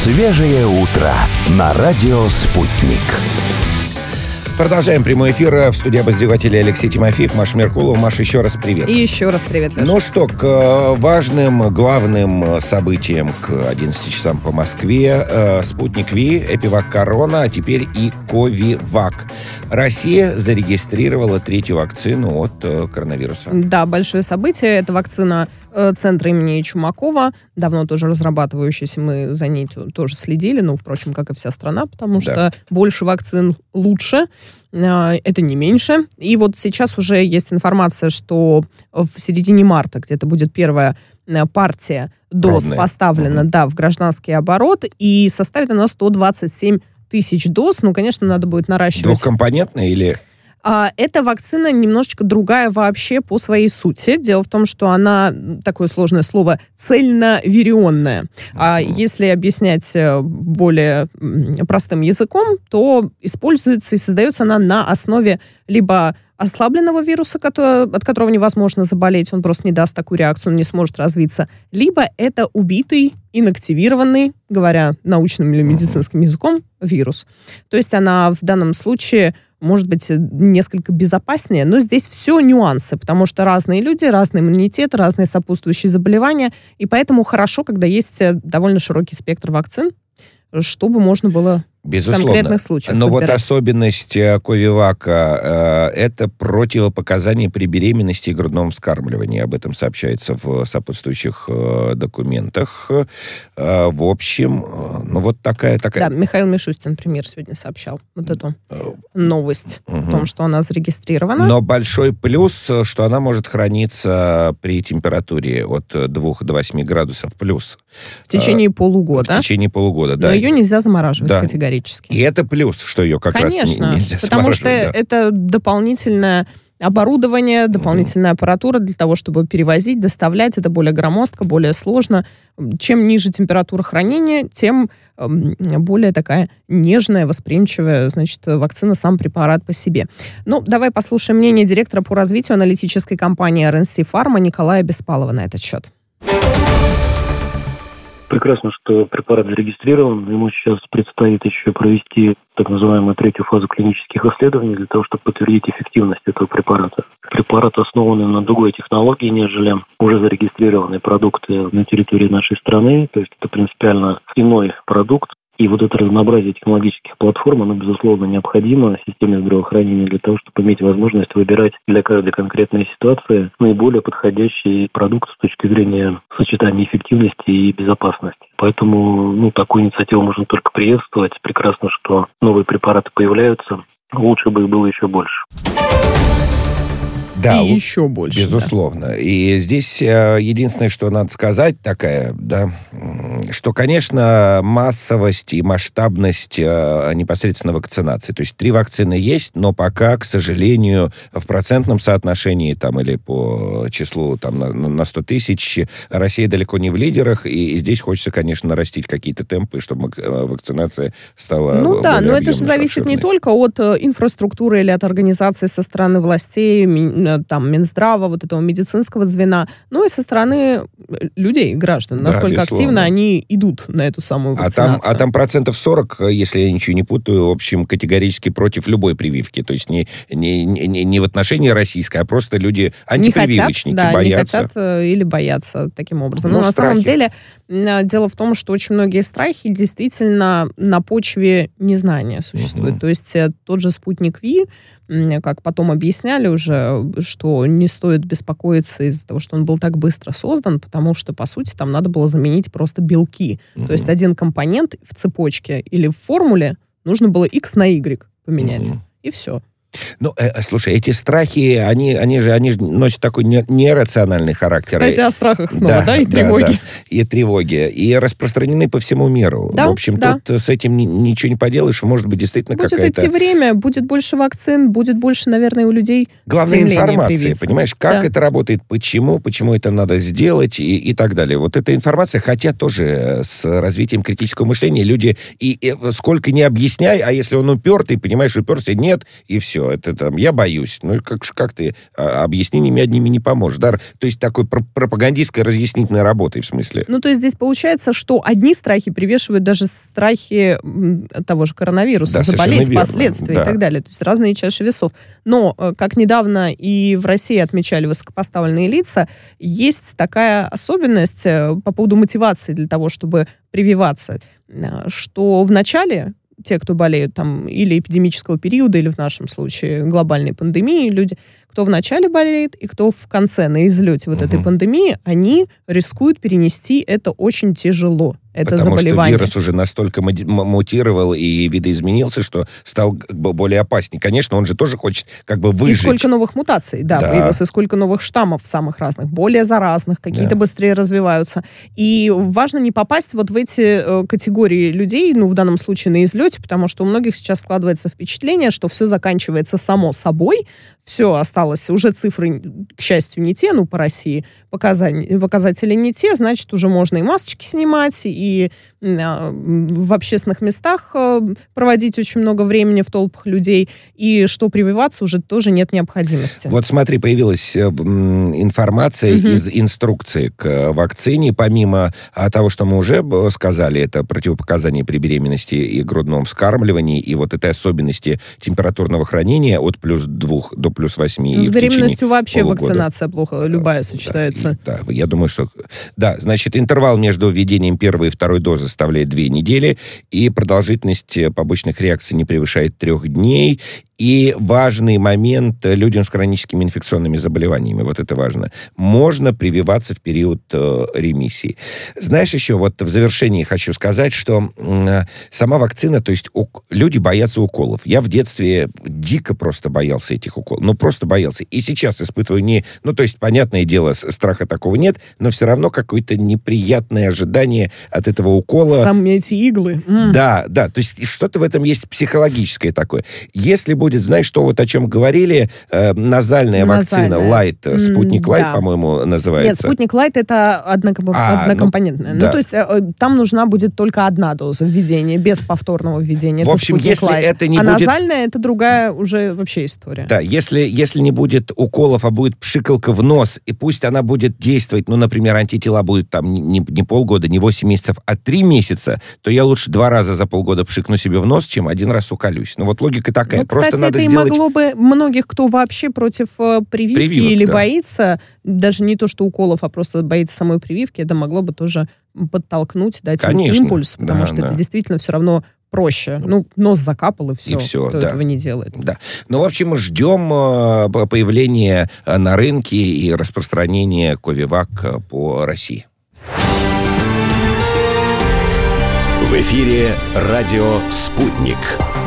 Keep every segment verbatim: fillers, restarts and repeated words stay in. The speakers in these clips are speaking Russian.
Свежее утро на радио «Спутник». Продолжаем прямой эфир. В студии обозревателя Алексей Тимофеев, Маша Меркулова. Маша, еще раз привет. И еще раз привет, Леша. Ну что, к важным, главным событиям к одиннадцати часам по Москве. Спутник Ви, Эпивак Корона, а теперь и Ковивак. Россия зарегистрировала третью вакцину от коронавируса. Да, большое событие. Это вакцина Центра имени Чумакова, давно тоже разрабатывающаяся. Мы за ней тоже следили, ну, впрочем, как и вся страна, потому что да. больше вакцин лучше. Это не меньше. И вот сейчас уже есть информация, что в середине марта где-то будет первая партия доз Пробная. поставлена угу. да, в гражданский оборот, и составит она сто двадцать семь тысяч доз. Ну, конечно, надо будет наращивать... Двухкомпонентная или... Эта вакцина немножечко другая вообще по своей сути. Дело в том, что она, такое сложное слово, цельновирионная. А если объяснять более простым языком, то используется и создается она на основе либо ослабленного вируса, который, от которого невозможно заболеть, он просто не даст такую реакцию, он не сможет развиться, либо это убитый, инактивированный, говоря научным или медицинским языком, вирус. То есть она в данном случае может быть несколько безопаснее, но здесь все нюансы, потому что разные люди, разный иммунитет, разные сопутствующие заболевания, и поэтому хорошо, когда есть довольно широкий спектр вакцин, чтобы можно было... Безусловно. В конкретных случаях Но подбирать. Вот особенность Ковивака э, это противопоказания при беременности и грудном вскармливании. Об этом сообщается в сопутствующих э, документах. Э, в общем, э, ну вот такая... такая... Да, Михаил Мишустин, например, сегодня сообщал вот эту новость угу. о том, что она зарегистрирована. Но большой плюс, что она может храниться при температуре от двух до восьми градусов плюс. В течение э, полугода. В течение полугода, да. Но ее нельзя замораживать да. категорически. И это плюс, что ее как Конечно, раз нельзя потому что да. это дополнительное оборудование, дополнительная mm-hmm. аппаратура для того, чтобы перевозить, доставлять. Это более громоздко, более сложно. Чем ниже температура хранения, тем э, более такая нежная, восприимчивая, значит, вакцина, сам препарат по себе. Ну, давай послушаем мнение директора по развитию аналитической компании эр эн си Pharma Николая Беспалова на этот счет. Прекрасно, что препарат зарегистрирован. Ему сейчас предстоит еще провести так называемую третью фазу клинических исследований для того, чтобы подтвердить эффективность этого препарата. Препарат основан на другой технологии, нежели уже зарегистрированные продукты на территории нашей страны. То есть это принципиально иной продукт. И вот это разнообразие технологических платформ, оно, безусловно, необходимо в системе здравоохранения для того, чтобы иметь возможность выбирать для каждой конкретной ситуации наиболее подходящий продукт с точки зрения сочетания эффективности и безопасности. Поэтому ну, такую инициативу можно только приветствовать. Прекрасно, что новые препараты появляются. Лучше бы их было еще больше. Да, и еще больше. Безусловно. Да. И здесь э, единственное, что надо сказать, такая, да, что, конечно, массовость и масштабность э, непосредственно вакцинации. То есть три вакцины есть, но пока, к сожалению, в процентном соотношении там, или по числу там, на, на сто тысяч Россия далеко не в лидерах. И здесь хочется, конечно, нарастить какие-то темпы, чтобы вакцинация стала Ну да, но это же объемной, зависит обширной. Не только от э, инфраструктуры или от организации со стороны властей, там, Минздрава, вот этого медицинского звена, но и со стороны людей, граждан, Да, насколько безусловно. активно они идут на эту самую вакцинацию. А там, а там процентов сорок, если я ничего не путаю, в общем, категорически против любой прививки. То есть не, не, не, не в отношении российской, а просто люди антипрививочники, не хотят, да, боятся. Не хотят или боятся таким образом. Ну, Но страхи. на самом деле дело в том, что очень многие страхи действительно на почве незнания существуют. Угу. То есть тот же спутник Ви, как потом объясняли уже, что не стоит беспокоиться из-за того, что он был так быстро создан, потому что, по сути, там надо было заменить просто белки. Угу. То есть один компонент в цепочке или в формуле нужно было X на Y поменять. Угу. И все. Ну, э, слушай, эти страхи, они, они, же, они же носят такой не, нерациональный характер. Кстати, о страхах снова, да, да и да, тревоги. Да, и тревоги. И распространены по всему миру. Да, в общем, да. тут с этим ни, ничего не поделаешь, может быть, действительно будет какая-то... Будет идти время, будет больше вакцин, будет больше, наверное, у людей главная информация, привиться. Понимаешь, как да. это работает, почему, почему это надо сделать и, и так далее. Вот эта информация, хотя тоже с развитием критического мышления люди, и, и сколько не объясняй, а если он упертый, понимаешь, уперся, нет, и все. все. Это там, я боюсь. Ну, как, как ты? А, объяснениями одними не поможешь. Да? То есть такой пр- пропагандистской разъяснительной работой, в смысле. Ну, то есть здесь получается, что одни страхи привешивают даже страхи того же коронавируса, да, заболеть, последствия да. и так далее. То есть разные чаши весов. Но, как недавно и в России отмечали высокопоставленные лица, есть такая особенность по поводу мотивации для того, чтобы прививаться, что в начале те, кто болеют там или эпидемического периода, или в нашем случае глобальной пандемии, люди, кто в начале болеет и кто в конце, на излете вот угу. этой пандемии, они рискуют перенести это очень тяжело. Это Потому заболевание. что вирус уже настолько мутировал и видоизменился, что стал как бы более опаснее. Конечно, он же тоже хочет как бы выжить. И сколько новых мутаций, да, да. появилось, и сколько новых штаммов самых разных, более заразных, какие-то да. быстрее развиваются. И важно не попасть вот в эти э, категории людей, ну, в данном случае на излете, потому что у многих сейчас складывается впечатление, что все заканчивается само собой, все осталось, уже цифры, к счастью, не те, ну, по России, показатели, показатели не те, значит, уже можно и масочки снимать, и э, в общественных местах э, проводить очень много времени в толпах людей, и что прививаться уже тоже нет необходимости. Вот смотри, появилась э, информация угу. из инструкции к вакцине, помимо а, того, что мы уже сказали, это противопоказания при беременности и грудном вскармливании, и вот этой особенности температурного хранения от плюс двух до плюс восьми. Ну, с беременностью вообще полугода. Вакцинация плохо, любая сочетается. Да, и, да, я думаю, что... Да, значит, интервал между введением первой и второй дозы составляет две недели, и продолжительность побочных реакций не превышает трех дней. И важный момент людям с хроническими инфекционными заболеваниями, вот это важно, можно прививаться в период э, ремиссии. Знаешь, еще вот в завершении хочу сказать, что э, сама вакцина, то есть у, люди боятся уколов. Я в детстве дико просто боялся этих уколов, ну просто боялся. И сейчас испытываю не, ну то есть понятное дело, страха такого нет, но все равно какое-то неприятное ожидание от этого укола. Сами эти иглы. Mm. Да, да, то есть что-то в этом есть психологическое такое. Если будет, знаешь, что вот о чем говорили, э, назальная, назальная вакцина Light, Спутник Light, да. по-моему, называется. Нет, Спутник Light это однокомп... а, однокомпонентная. Ну, да. ну, то есть э, там нужна будет только одна доза введения, без повторного введения. В это общем, Спутник если Light. это не а будет... назальная это другая уже вообще история. Да, если, если не будет уколов, а будет пшикалка в нос, и пусть она будет действовать, ну, например, антитела будут там не, не полгода, не восемь месяцев, а три месяца, то я лучше два раза за полгода пшикну себе в нос, чем один раз уколюсь. Ну, вот логика такая. Ну, кстати, Просто надо это сделать... и могло бы многих, кто вообще против э, прививки Прививок, или да. боится, даже не то, что уколов, а просто боится самой прививки, это могло бы тоже подтолкнуть, дать Конечно, им импульс, потому да, что да. это действительно все равно проще. Ну, нос закапал, и все. И все, Кто да. этого не делает. Да. Ну, в общем, ждем э, появления на рынке и распространения Ковивак по России. В эфире радио «Спутник».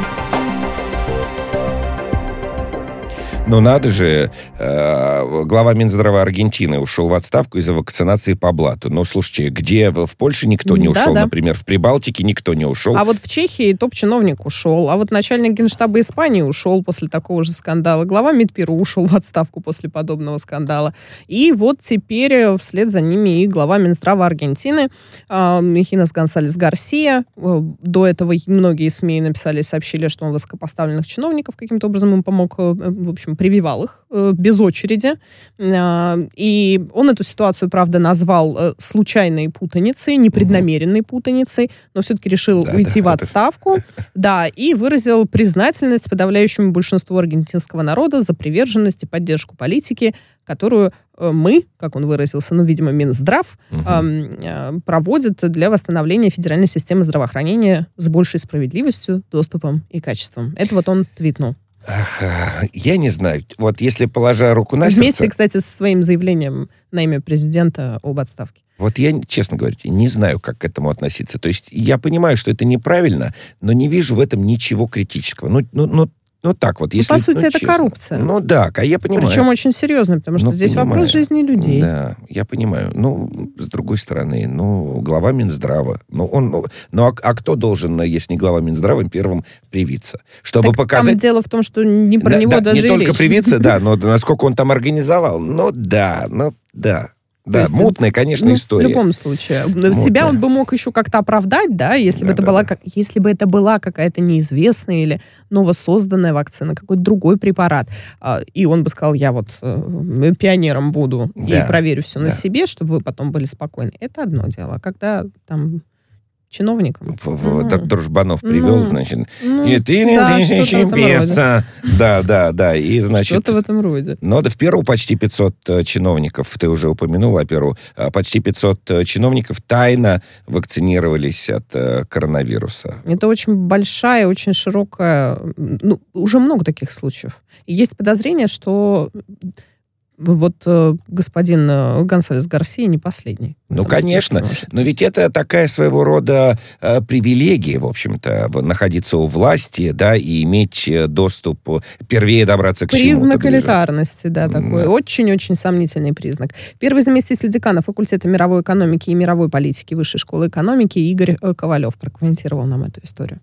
Ну, надо же, э, глава Минздрава Аргентины ушел в отставку из-за вакцинации по блату. Ну, слушайте, где в, в Польше никто не ушел, да, да. например, в Прибалтике никто не ушел. А вот в Чехии топ-чиновник ушел, а вот начальник Генштаба Испании ушел после такого же скандала. Глава МИДПИРу ушел в отставку после подобного скандала. И вот теперь вслед за ними и глава Минздрава Аргентины э, Мехинес Гонсалес Гарсия. До этого многие СМИ написали, сообщили, что он высокопоставленных чиновников каким-то образом им помог, в общем, прививал их э, без очереди. Э, и он эту ситуацию, правда, назвал э, случайной путаницей, непреднамеренной путаницей, но все-таки решил да, уйти да, в отставку. Это... Да, и выразил признательность подавляющему большинству аргентинского народа за приверженность и поддержку политики, которую э, мы, как он выразился, ну, видимо, Минздрав, угу. э, э, проводит для восстановления федеральной системы здравоохранения с большей справедливостью, доступом и качеством. Это вот он твитнул. Ах, я не знаю. Вот если положа руку на сердце... Вместе, кстати, со своим заявлением на имя президента об отставке. Вот я, честно говоря, не знаю, как к этому относиться. То есть я понимаю, что это неправильно, но не вижу в этом ничего критического. Ну, ну, ну, ну так вот. Если, ну, по сути, ну, это честно. Коррупция. Ну да, я понимаю. Причем очень серьезно, потому что ну, здесь понимаю. Вопрос жизни людей. Да, я понимаю. Ну, с другой стороны, ну, глава Минздрава. Ну, он, ну, ну а, а кто должен, если не глава Минздрава, первым привиться? Чтобы так показать... Там дело в том, что не про да, него да, даже не и только речь. привиться, да, но насколько он там организовал. Ну да, ну да. Да, есть, мутная, конечно, ну, история. В любом случае. Мутная. Себя он бы мог еще как-то оправдать, да, если, да, бы, это да, была, да. Как, если бы это была какая-то неизвестная или новосозданная вакцина, какой-то другой препарат. И он бы сказал, я вот э, пионером буду да. и проверю все да. на себе, чтобы вы потом были спокойны. Это одно дело. А когда там... чиновникам. В, в, mm. Дружбанов привел, ну, значит, ну, и ты, да, ты чемпион. Да, да, да. И, значит, что-то в этом роде. Ну, да, в Перу почти пятьсот чиновников, ты уже упомянул о Перу, почти пятьсот чиновников тайно вакцинировались от э, коронавируса. Это очень большая, очень широкая... Ну, уже много таких случаев. И есть подозрение, что... Вот э, господин э, Гонсалес Гарсия не последний. Ну, конечно. Но ведь это такая своего рода э, привилегия, в общем-то, находиться у власти, да, и иметь доступ, первее добраться к признак чему-то. Признак элитарности, да, такой. Да. Очень-очень сомнительный признак. Первый заместитель декана факультета мировой экономики и мировой политики Высшей школы экономики Игорь Ковалев прокомментировал нам эту историю.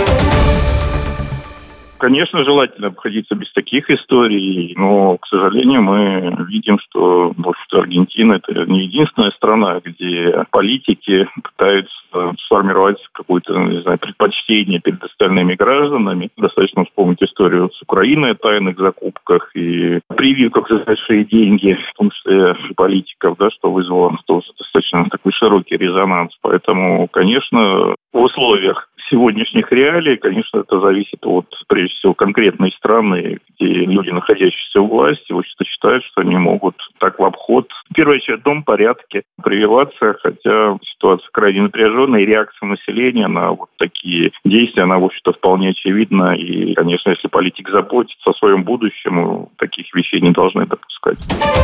Конечно, желательно обходиться без таких историй, но, к сожалению, мы видим, что, в общем-то, Аргентина – это не единственная страна, где политики пытаются сформировать какое-то, не знаю, предпочтение перед остальными гражданами. Достаточно вспомнить историю с Украиной о тайных закупках и прививках за большие деньги, в том числе политиков, да, что вызвало тоже достаточно такой широкий резонанс. Поэтому, конечно, в условиях сегодняшних реалий, конечно, это зависит от, прежде всего, конкретной страны, где люди, находящиеся у власти, в общем-то, считают, что они могут так в обход, в первую очередь, в том порядке прививаться, хотя ситуация крайне напряженная, и реакция населения на вот такие действия, она, в общем-то, вполне очевидна. И, конечно, если политик заботится о своем будущем, таких вещей не должны допускать.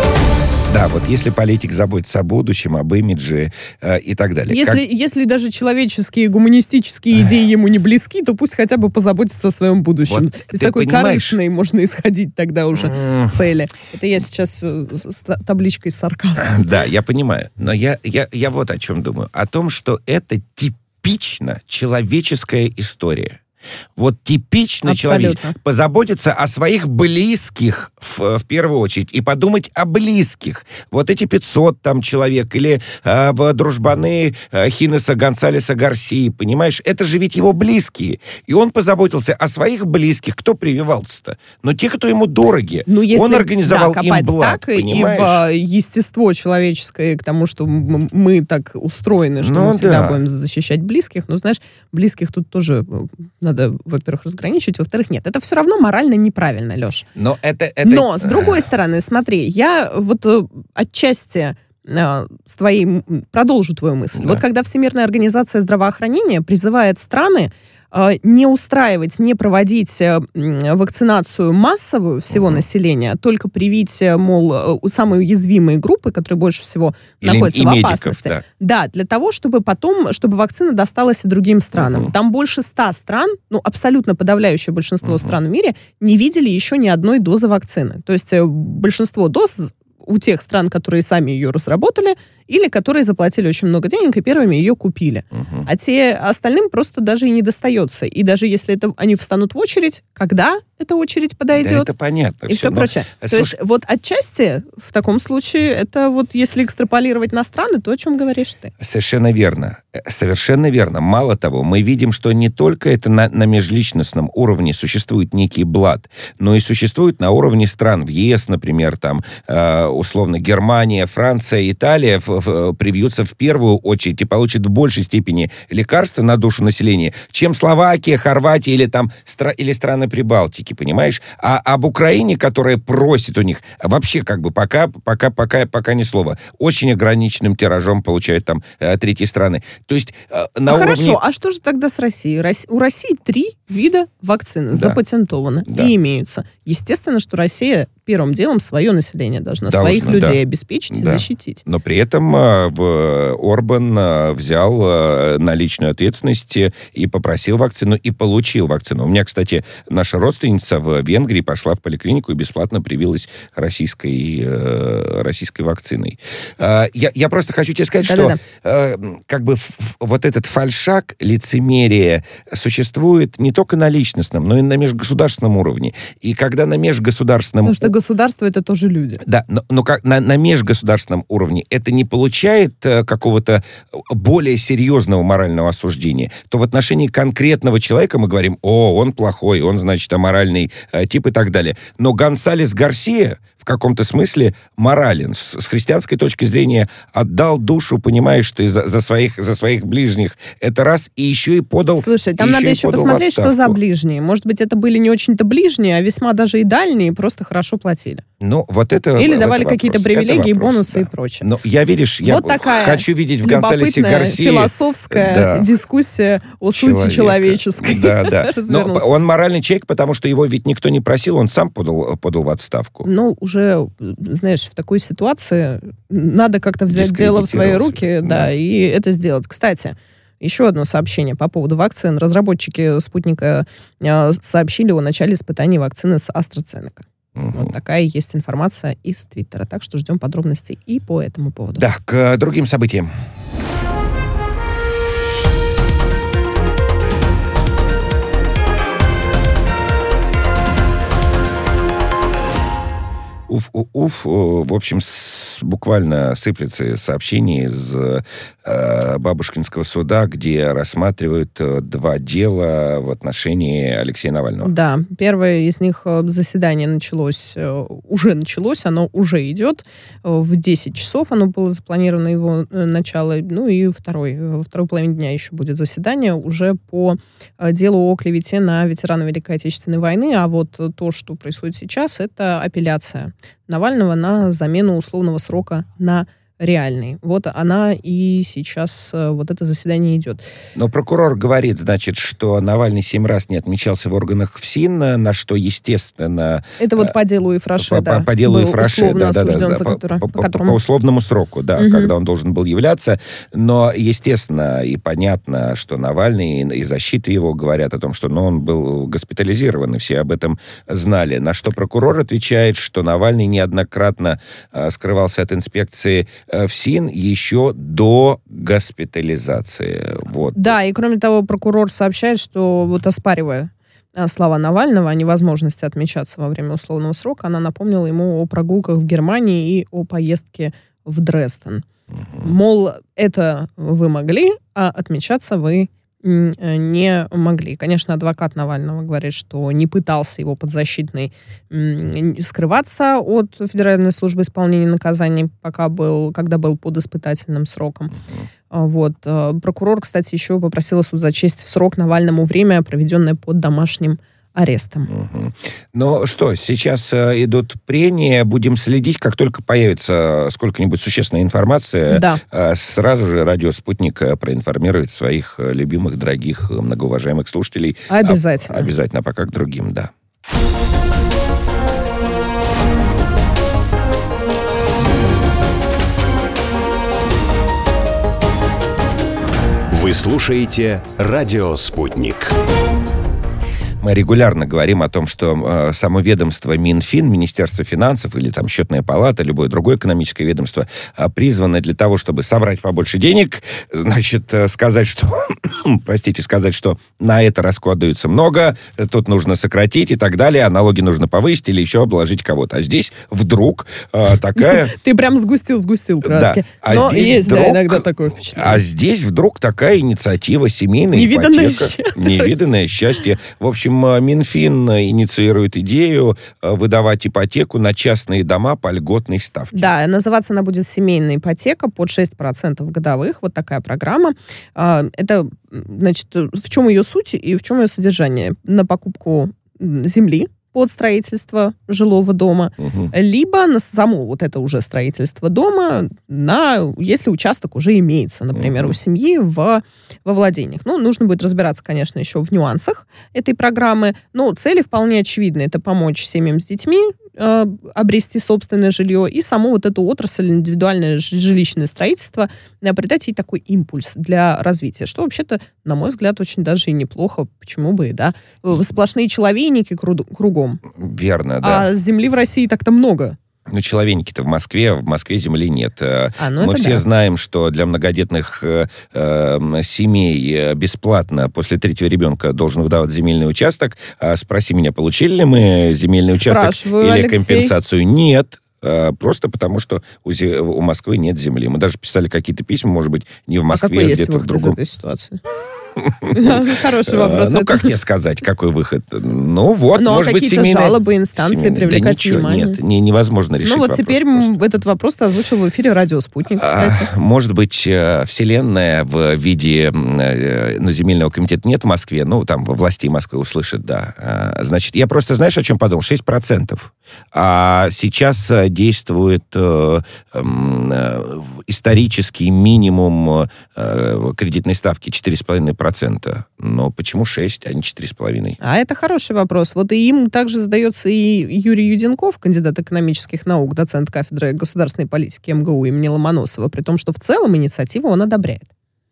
Да, вот если политик заботится о будущем, об имидже э, и так далее. Если, как... если даже человеческие, гуманистические идеи ему не близки, то пусть хотя бы позаботится о своем будущем. Вот, из такой понимаешь... корыстной можно исходить тогда уже mm. цели. Это я сейчас с табличкой сарказма. Да, я понимаю. Но я, я, я вот о чем думаю. О том, что это типично человеческая история. Вот типично человек позаботиться о своих близких в, в первую очередь и подумать о близких. Вот эти пятьсот там человек или э, в дружбаны э, Хинеса Гонсалеса Гарсии, понимаешь? Это же ведь его близкие. И он позаботился о своих близких. Кто прививался-то? Но те, кто ему дороги. Ну, если, он организовал да, им блат, так, понимаешь? И в естество человеческое к тому, что мы так устроены, что ну, мы всегда да. будем защищать близких. Но, знаешь, близких тут тоже... Надо, во-первых, разграничивать, во-вторых, нет. Это все равно морально неправильно, Леш. Но это... это... Но, с другой стороны, смотри, я вот э, отчасти э, с твоей... продолжу твою мысль. Да. Вот когда Всемирная организация здравоохранения призывает страны э, не устраивать, не проводить э, вакцинацию массовую всего угу. населения, только привить, мол, самые уязвимые группы, которые больше всего Или находятся в медиков, опасности. Да. да, для того, чтобы потом, чтобы вакцина досталась и другим странам. Угу. Там больше ста стран, ну, абсолютно подавляющее большинство угу. стран в мире, не видели еще ни одной дозы вакцины. То есть большинство доз у тех стран, которые сами ее разработали, или которые заплатили очень много денег и первыми ее купили. Угу. А те остальным просто даже и не достается. И даже если это, они встанут в очередь, когда эта очередь подойдет? Да, это понятно. И все, все прочее. Но, то слушай... есть вот отчасти в таком случае это вот если экстраполировать на страны, то о чем говоришь ты? Совершенно верно. Совершенно верно. Мало того, мы видим, что не только это на, на межличностном уровне существует некий блат, но и существует на уровне стран. В ЕС, например, там, э, условно, Германия, Франция, Италия в, в, привьются в первую очередь и получат в большей степени лекарства на душу населения, чем Словакия, Хорватия или, там, стра- или страны Прибалтики, понимаешь? А об Украине, которая просит у них, вообще как бы пока, пока, пока, пока ни слова, очень ограниченным тиражом получают там э, третьи страны. То есть э, на а уровне... Хорошо, а что же тогда с Россией? Рос... У России три вида вакцины да. запатентованы да. и имеются. Естественно, что Россия первым делом свое население должна, должна своих людей да. обеспечить да. и защитить. Но при этом э, в, Орбан э, взял э, на личную ответственность и попросил вакцину, и получил вакцину. У меня, кстати, наша родственница в Венгрии пошла в поликлинику и бесплатно привилась российской, э, российской вакциной. Э, я, я просто хочу тебе сказать, Да-да-да. что э, как бы ф, ф, вот этот фальшак, лицемерие существует не только на личностном, но и на межгосударственном уровне. И когда на межгосударственном Потому что государство это тоже люди. Да, но, но как на, на межгосударственном уровне это не получает э, какого-то более серьезного морального осуждения, то в отношении конкретного человека мы говорим: о, он плохой, он, значит, аморальный э, тип и так далее. Но Гонсалес Гарсия в каком-то смысле морален. С, с христианской точки зрения отдал душу, понимаешь, что за, за, своих, за своих ближних. Это раз, и еще и подал. Слушай, там надо еще посмотреть, что за ближние. Может быть, это были не очень-то ближние, а весьма даже и дальние, просто хорошо платили. Ну, вот это Или давали вопрос. какие-то привилегии, вопрос, бонусы да. и прочее. Но я, видишь, я вот такая хочу видеть в Гонсалесе Гарсии философская да, дискуссия о человека. сути человеческой. Да, да. Но он моральный человек, потому что его ведь никто не просил, он сам подал, подал в отставку. Ну, уже, знаешь, в такой ситуации надо как-то взять дело в свои руки, да, да, и это сделать. Кстати, еще одно сообщение по поводу вакцин. Разработчики «Спутника» сообщили о начале испытаний вакцины с AstraZeneca. Угу. Вот такая есть информация из Твиттера. Так что ждем подробностей и по этому поводу. Да, к другим событиям. Уф, уф, в общем, с, буквально сыплется сообщение из э, Бабушкинского суда, где рассматривают э, два дела в отношении Алексея Навального. Да, первое из них заседание началось, э, уже началось, оно уже идет. В десять часов оно было запланировано, его начало. Ну и второй, во второй половине дня еще будет заседание уже по э, делу о клевете на ветерана Великой Отечественной войны. А вот то, что происходит сейчас, это апелляция Навального на замену условного срока на реальный. Вот она и сейчас, вот это заседание идет. Но прокурор говорит, значит, что Навальный семь раз не отмечался в органах ФСИН, на что, естественно... Это вот по делу Ифраше, по, да. По, по делу Ифраше, да, да, да, да, за по, который, по, по, по, по условному сроку, да, угу. Когда он должен был являться. Но, естественно, и понятно, что Навальный и защита его говорят о том, что ну, он был госпитализирован, и все об этом знали. На что прокурор отвечает, что Навальный неоднократно э, скрывался от инспекции э, ФСИН еще до госпитализации. Вот. Да, и кроме того, прокурор сообщает, что вот оспаривая слова Навального о невозможности отмечаться во время условного срока, она напомнила ему о прогулках в Германии и о поездке в Дрезден. Угу. Мол, это вы могли, а отмечаться вы не могли. Конечно, адвокат Навального говорит, что не пытался его подзащитный скрываться от Федеральной службы исполнения наказаний, пока был, когда был под испытательным сроком. Uh-huh. Вот. Прокурор, кстати, еще попросила суд зачесть в срок Навальному время, проведенное под домашним арестом. Угу. Ну что, сейчас э, идут прения, будем следить, как только появится сколько-нибудь существенная информация, да. э, сразу же радио «Спутник» проинформирует своих любимых, дорогих, многоуважаемых слушателей. Обязательно. А, обязательно, пока к другим, да. Вы слушаете радио «Спутник». Мы регулярно говорим о том, что э, само ведомство Минфин, Министерство финансов или там Счетная палата, любое другое экономическое ведомство э, призвано для того, чтобы собрать побольше денег, значит, э, сказать, что, простите, сказать, что на это расходуется много, тут нужно сократить и так далее, а налоги нужно повысить или еще обложить кого-то. А здесь вдруг э, такая... Ты прям сгустил-сгустил краски. Да. А Но здесь есть, вдруг... да, иногда такое впечатление. А здесь вдруг такая инициатива, семейная Невиданное ипотека. счастье. Невиданное счастье. В общем, Минфин инициирует идею выдавать ипотеку на частные дома по льготной ставке. Да, называться она будет «Семейная ипотека» под шесть процентов годовых. Вот такая программа. Это, значит, в чем ее суть и в чем ее содержание? На покупку земли под строительство жилого дома, угу. либо на само вот это уже строительство дома, на, если участок уже имеется, например, угу. у семьи в, во владениях. Ну, нужно будет разбираться, конечно, еще в нюансах этой программы, но цели вполне очевидны. Это помочь семьям с детьми э, обрести собственное жилье и саму вот эту отрасль, индивидуальное жилищное строительство, э, придать ей такой импульс для развития, что вообще-то, на мой взгляд, очень даже и неплохо. Почему бы и да? Сплошные человейники кругом. Верно, да. А земли в России так-то много. Ну, человеники-то в Москве, в Москве земли нет. А, ну Мы все да. знаем, что для многодетных э, э, семей бесплатно после третьего ребенка должен выдавать земельный участок. А спроси меня, получили ли мы земельный участок Спрашиваю, или Алексей. компенсацию? Нет. Просто потому, что у, у Москвы нет земли. Мы даже писали какие-то письма, может быть, не в Москве, а какой а есть где-то выход в другом. из этой ситуации? Хороший вопрос. Ну, как тебе сказать, какой выход? Ну, вот, Ну, а может быть, какие-то семейные... жалобы, инстанции семейные- привлекать да ничего, внимание? нет, не- невозможно решить Ну вот вопрос теперь просто. м, этот вопрос ты озвучил в эфире «Радио Спутник», А, кстати. Может быть, э, вселенная в виде м, э, ну, земельного комитета нет в Москве, ну, там, власти Москвы услышат, да. А, Значит, я просто, знаешь, о чем подумал? шесть процентов. А сейчас э, действует э, м, э, исторический минимум э, кредитной ставки четыре целых пять десятых процента. Но почему шесть, а не четыре целых пять десятых? А это хороший вопрос. Вот и им также задается и Юрий Юденков, кандидат экономических наук, доцент кафедры государственной политики эм гэ у имени Ломоносова, при том, что в целом инициативу он одобряет.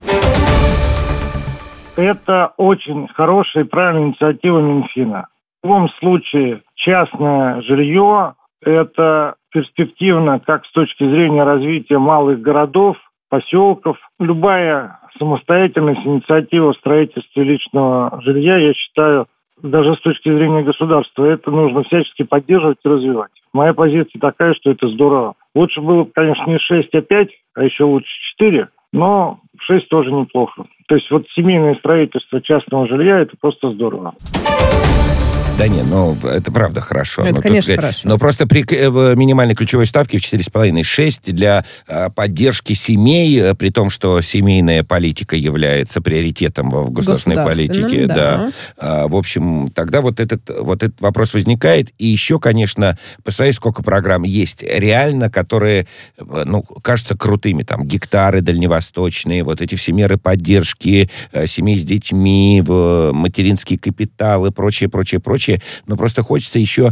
Это очень хорошая и правильная инициатива Минфина. В любом случае, частное жилье – это перспективно как с точки зрения развития малых городов, поселков. Любая самостоятельность, инициатива в строительстве личного жилья, я считаю, даже с точки зрения государства, это нужно всячески поддерживать и развивать. Моя позиция такая, что это здорово. Лучше было бы, конечно, не шесть, а пять, а еще лучше четыре, но шесть тоже неплохо. То есть вот семейное строительство частного жилья – это просто здорово. Да не, ну, это правда хорошо. Это, но конечно, тут, хорошо. Но просто при э, минимальной ключевой ставке в четыре целых пять десятых шесть для э, поддержки семей, э, при том, что семейная политика является приоритетом в государственной политике. Да. Да. А, в общем, тогда вот этот, вот этот вопрос возникает. И еще, конечно, посмотри, сколько программ есть реально, которые, э, ну, кажутся крутыми. Там гектары дальневосточные, вот эти все меры поддержки э, семей с детьми, в, материнский капитал и прочее, прочее, прочее. Но просто хочется еще...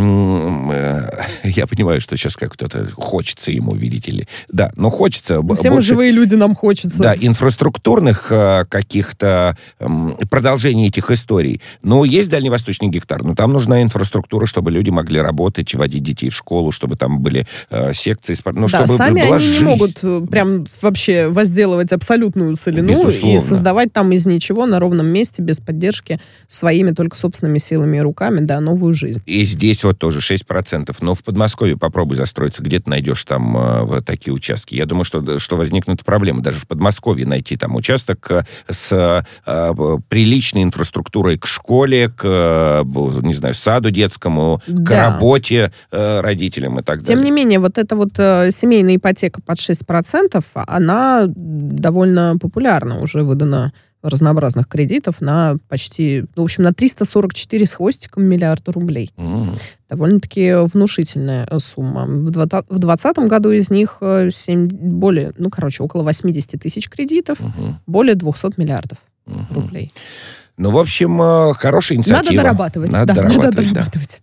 Я понимаю, что сейчас как кто-то хочется ему, видите ли. Да, но хочется... Все мы живые люди, нам хочется. Да, инфраструктурных э, каких-то э, продолжений этих историй. Но есть дальневосточный гектар, но там нужна инфраструктура, чтобы люди могли работать, водить детей в школу, чтобы там были э, секции, ну, да, чтобы сами была они жизнь. не могут прям вообще возделывать абсолютную целину Безусловно. и создавать там из ничего на ровном месте, без поддержки, своими только собственными силами и руками, да, новую жизнь. И здесь вот тоже шесть процентов. Но в Подмосковье попробуй застроиться, где ты найдешь там э, вот такие участки. Я думаю, что, что возникнут проблемы. Даже в Подмосковье найти там участок э, с э, приличной инфраструктурой к школе, к, э, не знаю, саду детскому, Да. к работе э, родителям и так Тем далее. не менее, вот эта вот э, семейная ипотека под шесть процентов, она довольно популярна, уже выдана разнообразных кредитов на почти, в общем, на триста сорок четыре с хвостиком миллиарда рублей. М. Довольно-таки внушительная э, сумма. В двадцатом году из них э, семь, более, ну, короче, около восемьдесят тысяч кредитов, Мгм. более двести миллиардов Мгм. рублей. Ну, в общем, э, хорошая инициатива. Надо дорабатывать. Надо да, дорабатывать, надо да. дорабатывать.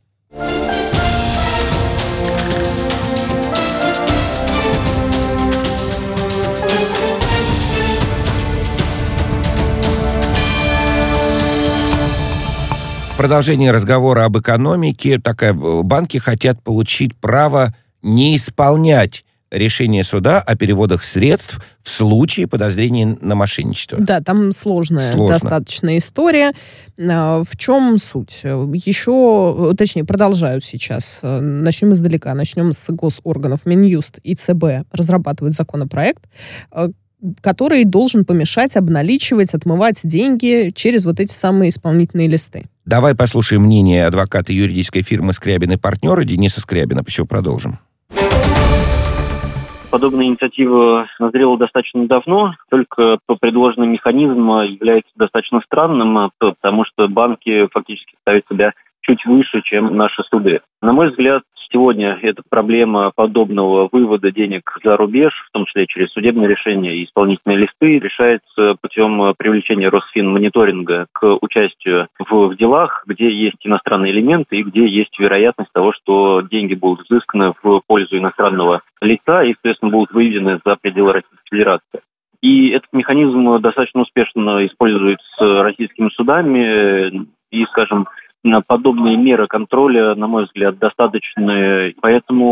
В продолжении разговора об экономике, такая, банки хотят получить право не исполнять решение суда о переводах средств в случае подозрения на мошенничество. Да, там сложная Сложно. достаточно история. А, В чем суть? Еще, точнее, продолжают сейчас. Начнем издалека. Начнем с госорганов. Минюст и цэ бэ разрабатывают законопроект, а, который должен помешать обналичивать, отмывать деньги через вот эти самые исполнительные листы. Давай послушаем мнение адвоката юридической фирмы «Скрябин и партнеры» Дениса Скрябина. Почему продолжим? Подобная инициатива назрела достаточно давно, только предложенный механизм является достаточно странным, потому что банки фактически ставят себя чуть выше, чем наши суды. На мой взгляд, сегодня эта проблема подобного вывода денег за рубеж, в том числе через судебные решения и исполнительные листы, решается путем привлечения Росфинмониторинга к участию в, в делах, где есть иностранные элементы и где есть вероятность того, что деньги будут взысканы в пользу иностранного лица и, соответственно, будут выведены за пределы Российской Федерации. И этот механизм достаточно успешно используется российскими судами и, скажем, подобные меры контроля, на мой взгляд, достаточны. Поэтому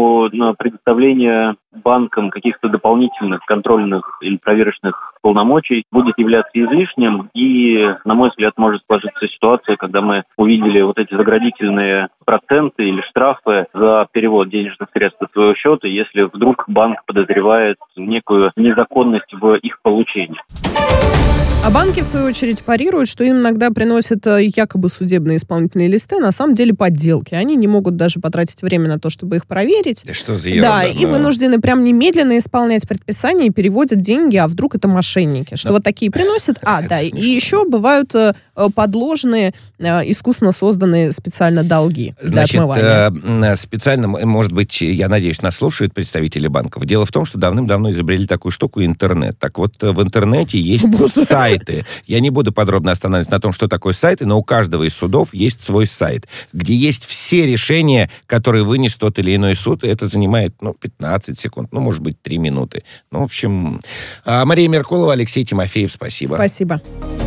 безусловно, предоставление банкам каких-то дополнительных контрольных или проверочных полномочий будет являться излишним. И, на мой взгляд, может сложиться ситуация, когда мы увидели вот эти заградительные проценты или штрафы за перевод денежных средств со своего счета, если вдруг банк подозревает некую незаконность в их получении. А банки, в свою очередь, парируют, что им иногда приносят якобы судебные исполнительные листы, на самом деле подделки. Они не могут даже потратить время на то, чтобы их проверить. Да что за ерунда? Да, и но... вынуждены прям немедленно исполнять предписания и переводят деньги, а вдруг это мошенники. Что да. вот такие приносят. А, Это да, смешно. и еще бывают э, подложные, э, искусно созданные специально долги для Значит, отмывания. э, специально, может быть, я надеюсь, нас слушают представители банков. Дело в том, что давным-давно изобрели такую штуку интернет. Так вот, в интернете есть сайты. Я не буду подробно останавливаться на том, что такое сайты, но у каждого из судов есть свой сайт, где есть все решения, которые вынес тот или иной суд. И это занимает, ну, пятнадцать секунд, ну, может быть, три минуты. Ну, в общем, Мария Меркулова, Алексей Тимофеев, спасибо. Спасибо.